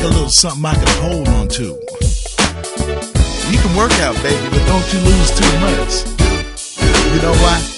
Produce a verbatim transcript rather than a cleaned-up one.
like a little something I can hold on to. You can work out, baby, but don't you lose too much. You know why?